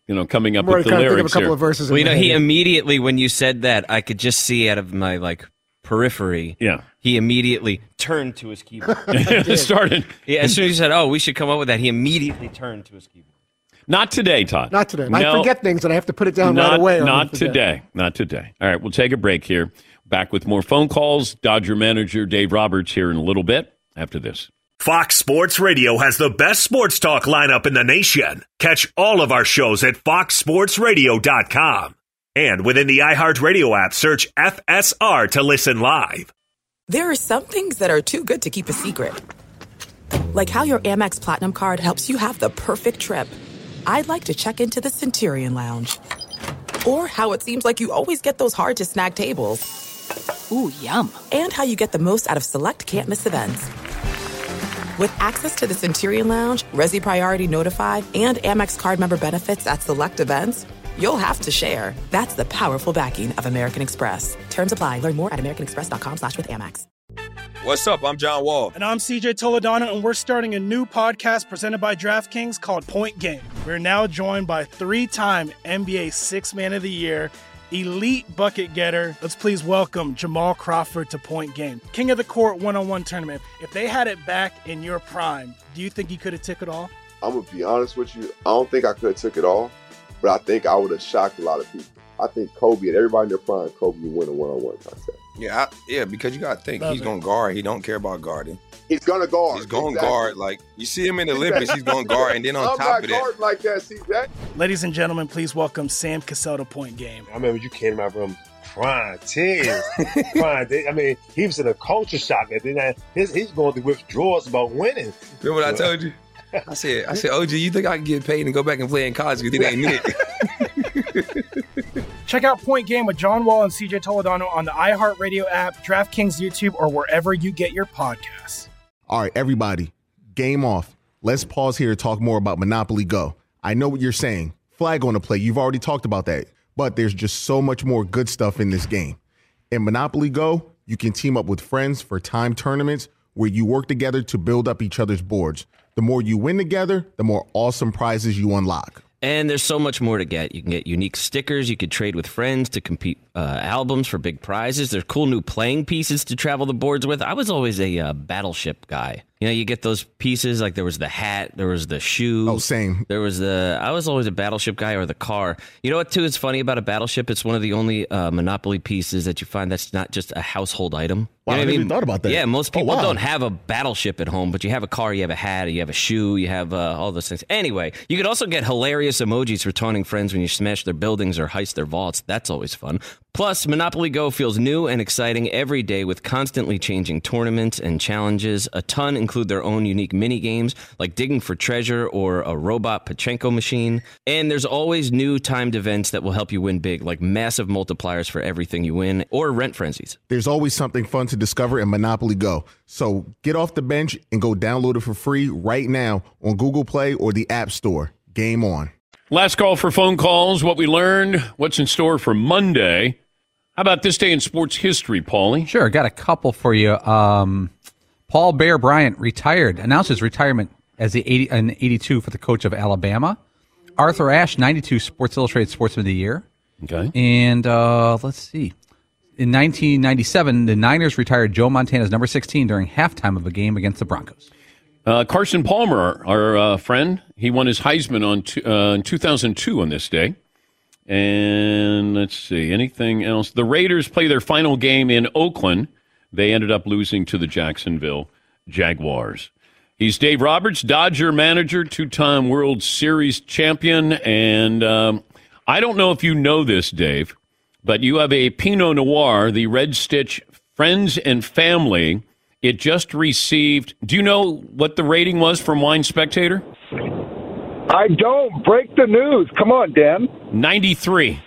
coming up I'm with the trying to lyrics think of a couple here. of verses. Well, in my he head. immediately, when you said that, I could just see out of my periphery. Yeah. He immediately turned to his keyboard. Started. Yeah, as soon as you said, "Oh, we should come up with that," he immediately turned to his keyboard. Not today, Todd. Not today. No. I forget things and I have to put it down Not, right away. or not I forget. today. Not today. All right, we'll take a break here. Back with more phone calls. Dodger manager Dave Roberts here in a little bit after this. Fox Sports Radio has the best sports talk lineup in the nation. Catch all of our shows at foxsportsradio.com. And within the iHeartRadio app, search FSR to listen live. There are some things that are too good to keep a secret. Like how your Amex Platinum card helps you have the perfect trip. I'd like to check into the Centurion Lounge. Or how it seems like you always get those hard-to-snag tables. Ooh, yum. And how you get the most out of select can't-miss events. With access to the Centurion Lounge, Resi Priority Notified, and Amex card member benefits at select events, you'll have to share. That's the powerful backing of American Express. Terms apply. Learn more at americanexpress.com/withAmex. What's up? I'm John Wall. And I'm CJ Toledano, and we're starting a new podcast presented by DraftKings called Point Game. We're now joined by 3-time NBA Sixth Man of the Year, elite bucket getter. Let's please welcome Jamal Crawford to Point Game. King of the Court one-on-one tournament. If they had it back in your prime, do you think you could have took it all? I'm going to be honest with you. I don't think I could have took it all, but I think I would have shocked a lot of people. I think Kobe and everybody in their prime, Kobe would win a one-on-one contest. Yeah, because you got to think he's going to guard. He don't care about guarding. He's going to guard. He's going to guard. Like, you see him in the Olympics, he's going to guard. And then on top of that. I'm not guarding like that, CJ. Ladies and gentlemen, please welcome Sam Cassell to Point Game. I remember you came out from prime 10. Prime. I mean, he was in a culture shock. And then he's going through withdrawals about winning. Remember what I told you? I said, OG, you think I can get paid and go back and play in college because it ain't it? Check out Point Game with John Wall and CJ Toledano on the iHeartRadio app, DraftKings YouTube, or wherever you get your podcasts. All right, everybody, game off. Let's pause here to talk more about Monopoly Go. I know what you're saying. Flag on the play. You've already talked about that. But there's just so much more good stuff in this game. In Monopoly Go, you can team up with friends for time tournaments where you work together to build up each other's boards. The more you win together, the more awesome prizes you unlock. And there's so much more to get. You can get unique stickers. You could trade with friends to compete albums for big prizes. There's cool new playing pieces to travel the boards with. I was always a Battleship guy. You know, you get those pieces, like there was the hat, there was the shoe. Oh, same. I was always a Battleship guy, or the car. You know what, too, is funny about a Battleship? It's one of the only Monopoly pieces that you find that's not just a household item. Wow, You know I what never even thought about that. Yeah, most people wow. don't have a Battleship at home, but you have a car, you have a hat, you have a shoe, you have all those things. Anyway, you could also get hilarious emojis for taunting friends when you smash their buildings or heist their vaults. That's always fun. Plus, Monopoly Go feels new and exciting every day with constantly changing tournaments and challenges. A ton include their own unique mini games, like digging for treasure or a robot Pachinko machine. And there's always new timed events that will help you win big, like massive multipliers for everything you win, or rent frenzies. There's always something fun to discover in Monopoly Go. So get off the bench and go download it for free right now on Google Play or the App Store. Game on. Last call for phone calls. What we learned, what's in store for Monday. How about this day in sports history, Paulie? Sure, got a couple for you. Paul Bear Bryant announced his retirement as an 82 for the coach of Alabama. Arthur Ashe, 92 Sports Illustrated Sportsman of the Year. Okay. And let's see. In 1997, the Niners retired Joe Montana's number 16 during halftime of a game against the Broncos. Carson Palmer, our friend, he won his Heisman in 2002 on this day. And let's see, anything else? The Raiders play their final game in Oakland. They ended up losing to the Jacksonville Jaguars. He's Dave Roberts, Dodger manager, two-time World Series champion. And I don't know if you know this, Dave, but you have a Pinot Noir, the Red Stitch Friends and Family. It just received, do you know what the rating was from Wine Spectator? I don't. Break the news. Come on, Dan. 93.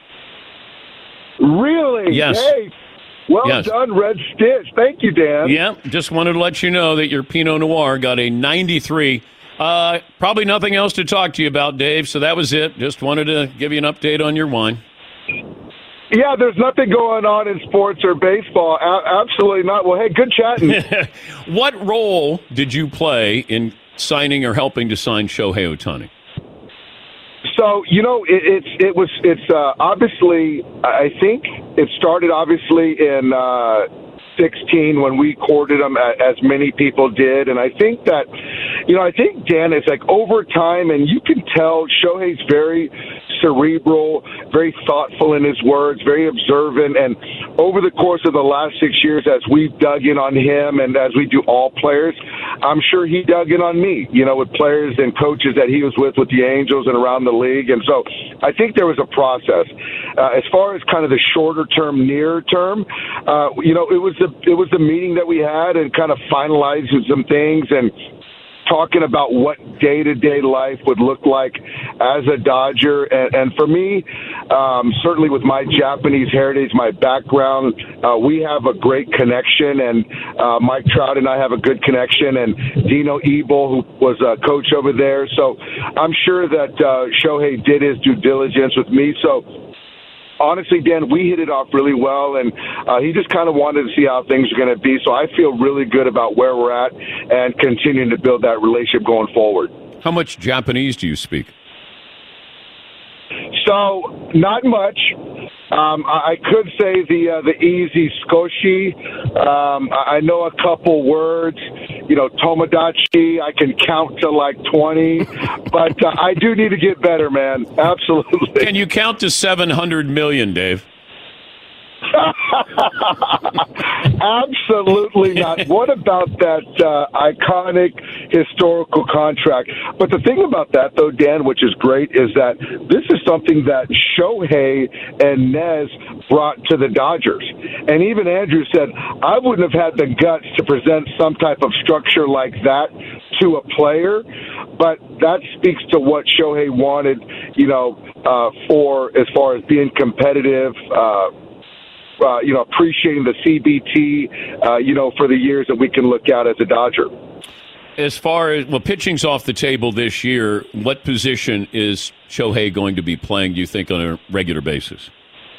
Really? Yes. Hey, well Yes. done, Red Stitch. Thank you, Dan. Yeah, just wanted to let you know that your Pinot Noir got a 93. Probably nothing else to talk to you about, Dave, so that was it. Just wanted to give you an update on your wine. Yeah, there's nothing going on in sports or baseball. Absolutely not. Well, hey, good chatting. What role did you play in signing or helping to sign Shohei Ohtani? So, it's obviously, I think it started obviously in 16 when we courted him, as many people did. And I think that, I think, Dan, it's like over time, and you can tell Shohei's very cerebral, very thoughtful in his words, very observant. And over the course of the last 6 years, as we've dug in on him and as we do all players, I'm sure he dug in on me, with players and coaches that he was with the Angels and around the league. And so I think there was a process. As far as kind of the shorter term, near term, it was the meeting that we had and kind of finalizing some things and talking about what day-to-day life would look like as a Dodger. And for me, certainly with my Japanese heritage, my background, we have a great connection, and Mike Trout and I have a good connection, and Dino Ebel, who was a coach over there. So I'm sure that Shohei did his due diligence with me. So honestly, Dan, we hit it off really well, and he just kind of wanted to see how things are going to be. So I feel really good about where we're at and continuing to build that relationship going forward. How much Japanese do you speak? So, not much. I could say the easy skoshi. I know a couple words. Tomodachi, I can count to like 20. But I do need to get better, man. Absolutely. Can you count to 700 million, Dave? Absolutely not. What about that iconic historical contract? But the thing about that, though, Dan, which is great, is that this is something that Shohei and Nez brought to the Dodgers. And even Andrew said, I wouldn't have had the guts to present some type of structure like that to a player. But that speaks to what Shohei wanted, for as far as being competitive, appreciating the CBT, for the years that we can look at as a Dodger. As far as, pitching's off the table this year, what position is Shohei going to be playing, do you think, on a regular basis?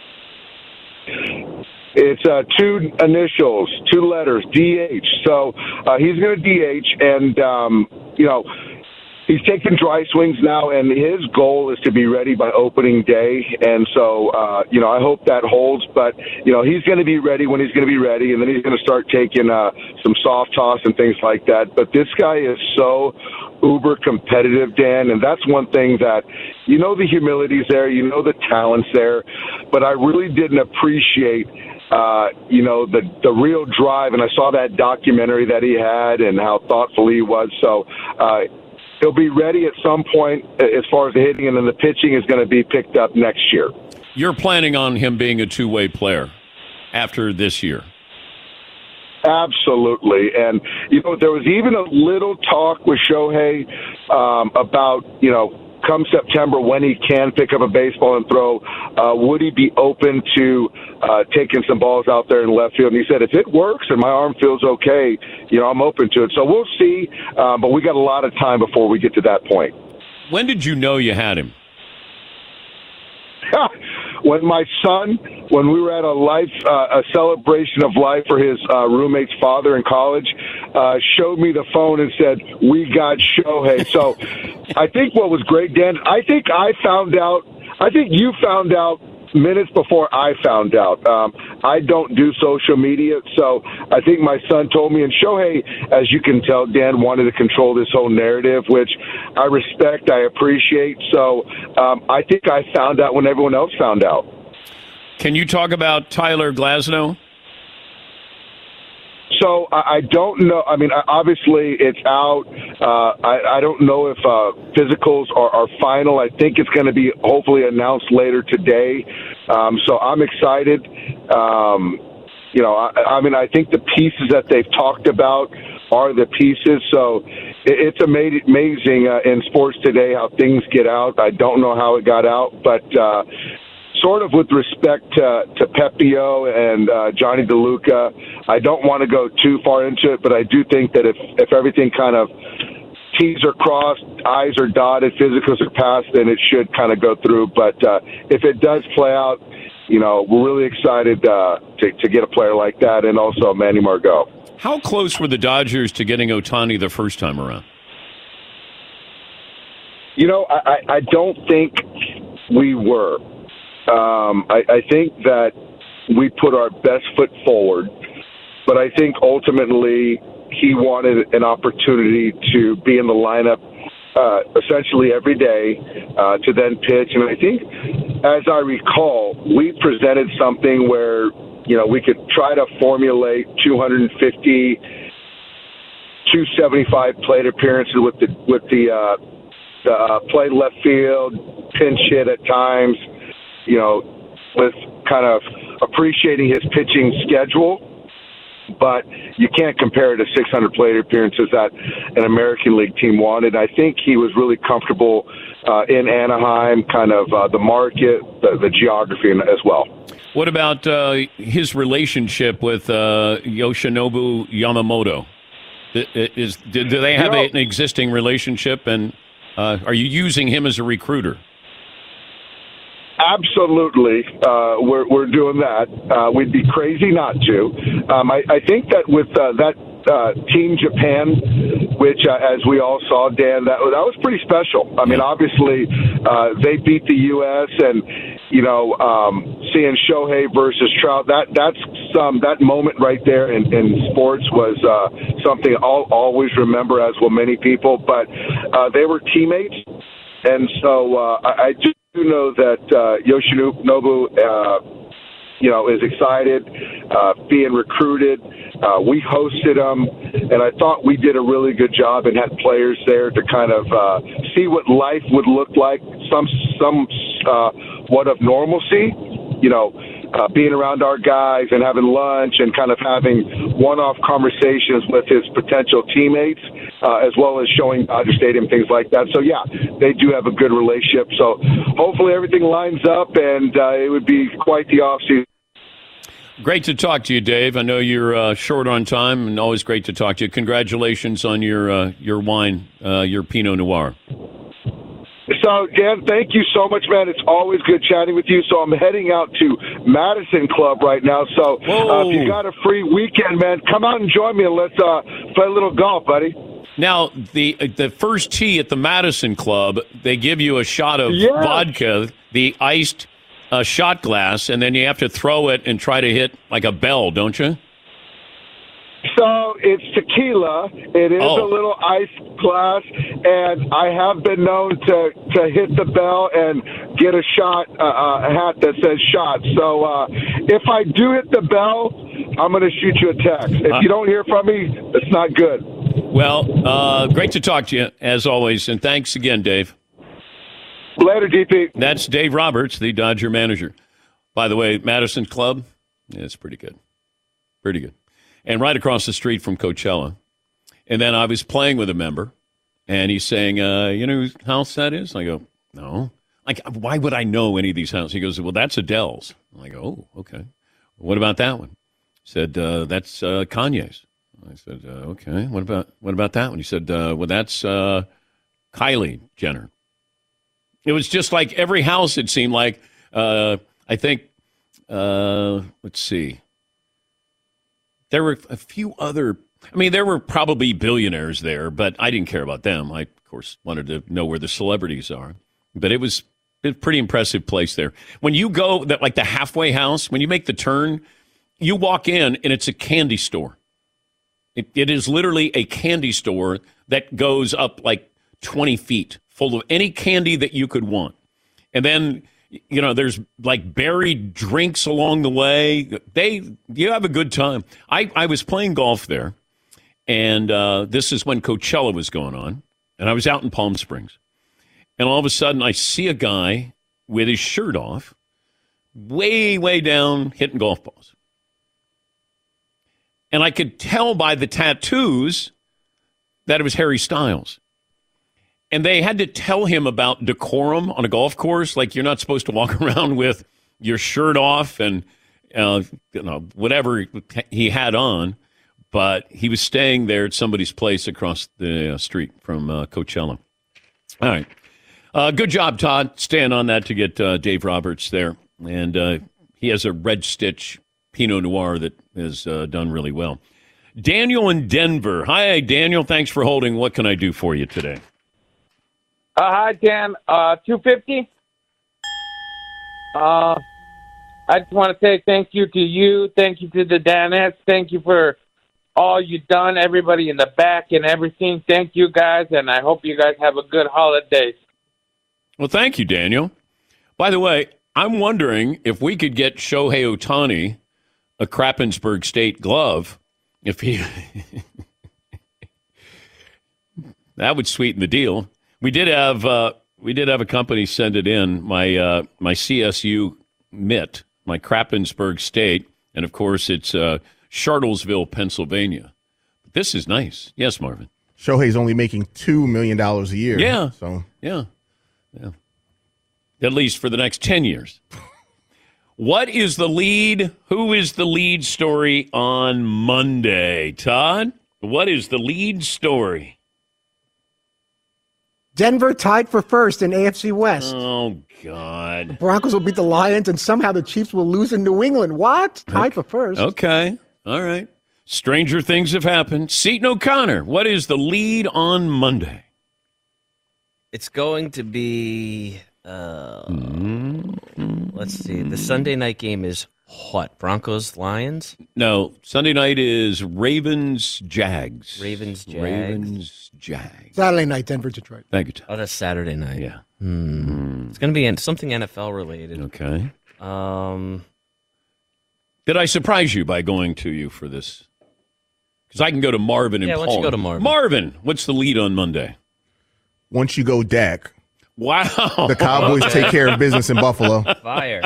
It's 2 initials, 2 letters, DH. So he's going to DH, and, he's taking dry swings now, and his goal is to be ready by opening day. And so, I hope that holds. But, he's going to be ready when he's going to be ready, and then he's going to start taking some soft toss and things like that. But this guy is so uber competitive, Dan, and that's one thing that, the humility's there, the talent's there. But I really didn't appreciate the real drive. And I saw that documentary that he had and how thoughtful he was. So, he'll be ready at some point as far as the hitting, and then the pitching is going to be picked up next year. You're planning on him being a two-way player after this year? Absolutely. And, there was even a little talk with Shohei about, come September when he can pick up a baseball and throw, would he be open to taking some balls out there in left field? And he said, if it works and my arm feels okay, I'm open to it. So we'll see, but we got a lot of time before we get to that point. When did you know you had him? When my son, when we were at a celebration of life for his roommate's father in college, showed me the phone and said, we got Shohei. So I think what was great, Dan, I think you found out minutes before I found out. I don't do social media, so I think my son told me, and Shohei, as you can tell, Dan, wanted to control this whole narrative, which I respect, I appreciate. So I think I found out when everyone else found out. Can you talk about Tyler Glasnow? So I don't know. I mean, obviously it's out. I don't know if physicals are final. I think it's going to be hopefully announced later today. So I'm excited. I think the pieces that they've talked about are the pieces. So it's amazing in sports today how things get out. I don't know how it got out, but sort of with respect to Pepio and Johnny DeLuca, I don't want to go too far into it, but I do think that if everything kind of T's are crossed, I's are dotted, physicals are passed, then it should kind of go through. But if it does play out, we're really excited to get a player like that, and also Manny Margot. How close were the Dodgers to getting Ohtani the first time around? I don't think we were. I think that we put our best foot forward, but I think ultimately he wanted an opportunity to be in the lineup essentially every day to then pitch. And I think, as I recall, we presented something where, we could try to formulate 250, 275 plate appearances with the play left field, pinch hit at times, with kind of appreciating his pitching schedule. But you can't compare it to 600 plate appearances that an American League team wanted. I think he was really comfortable in Anaheim, kind of the market, the geography as well. What about his relationship with Yoshinobu Yamamoto? Do they have an existing relationship, and are you using him as a recruiter? Absolutely, we're doing that. We'd be crazy not to. I think that with that Team Japan, which as we all saw, Dan, that was pretty special. I mean, obviously, they beat the U.S. and seeing Shohei versus Trout, that moment right there in sports was something I'll always remember, as will many people. But they were teammates, and so I do know that Yoshinobu, is excited, being recruited. We hosted him, and I thought we did a really good job and had players there to kind of see what life would look like, what of normalcy, being around our guys and having lunch and kind of having one-off conversations with his potential teammates, as well as showing Dodger Stadium, things like that. So, yeah, they do have a good relationship. So hopefully everything lines up, and it would be quite the offseason. Great to talk to you, Dave. I know you're short on time, and always great to talk to you. Congratulations on your wine, your Pinot Noir. So, Dan, thank you so much, man. It's always good chatting with you. So I'm heading out to Madison Club right now. So if you got a free weekend, man, come out and join me, and let's play a little golf, buddy. Now, the first tee at the Madison Club, they give you a shot of vodka, the iced shot glass, and then you have to throw it and try to hit like a bell, don't you? So it's tequila. It is a little ice glass, and I have been known to hit the bell and get a shot, a hat that says shot. So if I do hit the bell, I'm going to shoot you a text. If you don't hear from me, it's not good. Well, great to talk to you, as always, and thanks again, Dave. Later, DP. That's Dave Roberts, the Dodger manager. By the way, Madison Club, it's pretty good. Pretty good. And right across the street from Coachella. And then I was playing with a member, and he's saying, you know whose house that is? I go, no. Like, why would I know any of these houses? He goes, well, that's Adele's. I go, oh, okay. What about that one? He said, that's Kanye's. I said, okay. What about that one? He said, well, that's Kylie Jenner. It was just like every house, it seemed like. I think, let's see. There were a few other, there were probably billionaires there, but I didn't care about them. I, of course, wanted to know where the celebrities are. But it was a pretty impressive place there. When you go, like the halfway house, when you make the turn, you walk in and it's a candy store. It is literally a candy store that goes up like 20 feet, full of any candy that you could want. And then, there's like buried drinks along the way. You have a good time. I was playing golf there, and this is when Coachella was going on, and I was out in Palm Springs. And all of a sudden, I see a guy with his shirt off, way, way down, hitting golf balls. And I could tell by the tattoos that it was Harry Styles. And they had to tell him about decorum on a golf course. Like, you're not supposed to walk around with your shirt off and, whatever he had on. But he was staying there at somebody's place across the street from Coachella. All right. Good job, Todd, staying on that to get Dave Roberts there. And he has a Red Stitch Pinot Noir that has done really well. Daniel in Denver. Hi, Daniel. Thanks for holding. What can I do for you today? Hi, Dan. 250. I just want to say thank you to you. Thank you to the Danettes. Thank you for all you've done, everybody in the back and everything. Thank you, guys, and I hope you guys have a good holiday. Well, thank you, Daniel. By the way, I'm wondering if we could get Shohei Ohtani a Krappensburg State glove. If he, that would sweeten the deal. We did have a company send it in. My CSU mitt, my Krappensburg State, and of course it's Charlottesville, Pennsylvania. This is nice. Yes, Marvin. Shohei's only making $2 million a year. Yeah. So yeah. At least for the next 10 years. What is the lead? Who is the lead story on Monday? Todd, what is the lead story? Denver tied for first in AFC West. Oh, God. The Broncos will beat the Lions, and somehow the Chiefs will lose in New England. What? Tied for first. Okay. All right. Stranger things have happened. Seton O'Connor, what is the lead on Monday? It's going to be, let's see. The Sunday night game is what? Broncos, Lions? No, Sunday night is Ravens-Jags. Ravens-Jags. Saturday night, Denver, Detroit. Thank you, Tom. Oh, that's Saturday night. Yeah. It's going to be something NFL related. Okay. Did I surprise you by going to you for this? Because I can go to Marvin and Paul. Yeah, why don't you go to Marvin? Marvin, what's the lead on Monday? once you go Dak, wow, the Cowboys take care of business in Buffalo. Fire.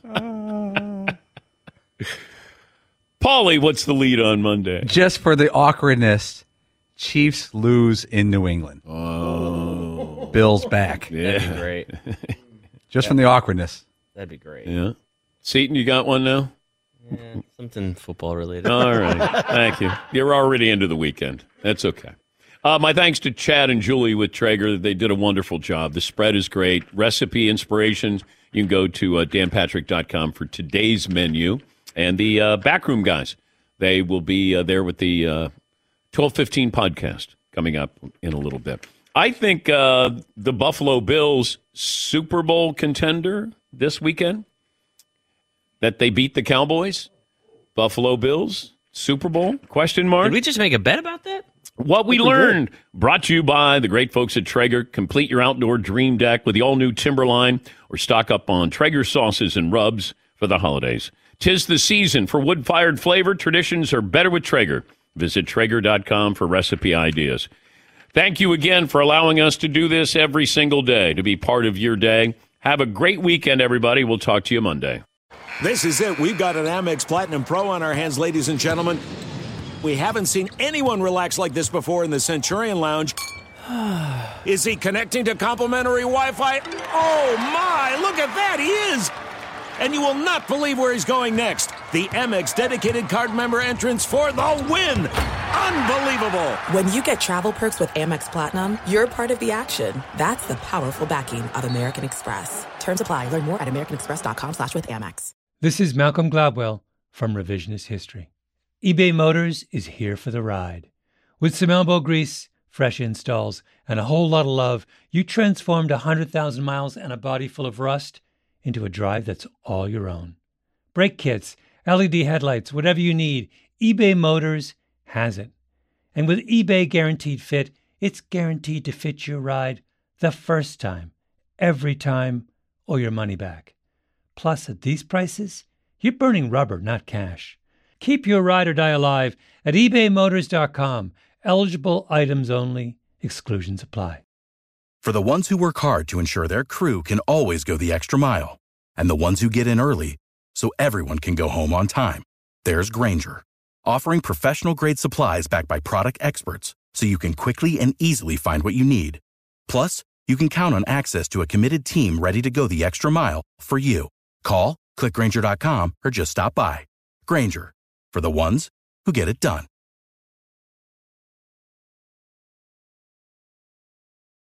Paulie, what's the lead on Monday? Just for the awkwardness, Chiefs lose in New England. Oh. Bills back. Yeah. That'd be great. Just from the awkwardness. That'd be great. Yeah. Seton, you got one now? Yeah, something football related. All right. Thank you. You're already into the weekend. That's okay. My thanks to Chad and Julie with Traeger. They did a wonderful job. The spread is great. Recipe inspirations, you can go to danpatrick.com for today's menu. And the Backroom guys, they will be there with the 12:15 podcast coming up in a little bit. I think the Buffalo Bills Super Bowl contender this weekend, that they beat the Cowboys. Buffalo Bills Super Bowl, question mark? Did we just make a bet about that? What we learned, brought to you by the great folks at Traeger. Complete your outdoor dream deck with the all-new Timberline, or stock up on Traeger sauces and rubs for the holidays. 'Tis the season for wood-fired flavor. Traditions are better with Traeger. Visit Traeger.com for recipe ideas. Thank you again for allowing us to do this every single day, to be part of your day. Have a great weekend, everybody. We'll talk to you Monday. This is it. We've got an Amex Platinum Pro on our hands, ladies and gentlemen. We haven't seen anyone relax like this before in the Centurion Lounge. Is he connecting to complimentary Wi-Fi? Oh, my. Look at that. He is. And you will not believe where he's going next. The Amex dedicated card member entrance for the win. Unbelievable. When you get travel perks with Amex Platinum, you're part of the action. That's the powerful backing of American Express. Terms apply. Learn more at americanexpress.com/withAmex. This is Malcolm Gladwell from Revisionist History. eBay Motors is here for the ride. With some elbow grease, fresh installs, and a whole lot of love, you transformed 100,000 miles and a body full of rust into a drive that's all your own. Brake kits, LED headlights, whatever you need, eBay Motors has it. And with eBay Guaranteed Fit, it's guaranteed to fit your ride the first time, every time, or your money back. Plus, at these prices, you're burning rubber, not cash. Keep your ride or die alive at ebaymotors.com. Eligible items only. Exclusions apply. For the ones who work hard to ensure their crew can always go the extra mile, and the ones who get in early so everyone can go home on time, there's Grainger, offering professional-grade supplies backed by product experts so you can quickly and easily find what you need. Plus, you can count on access to a committed team ready to go the extra mile for you. Call, click Grainger.com, or just stop by. Grainger, for the ones who get it done.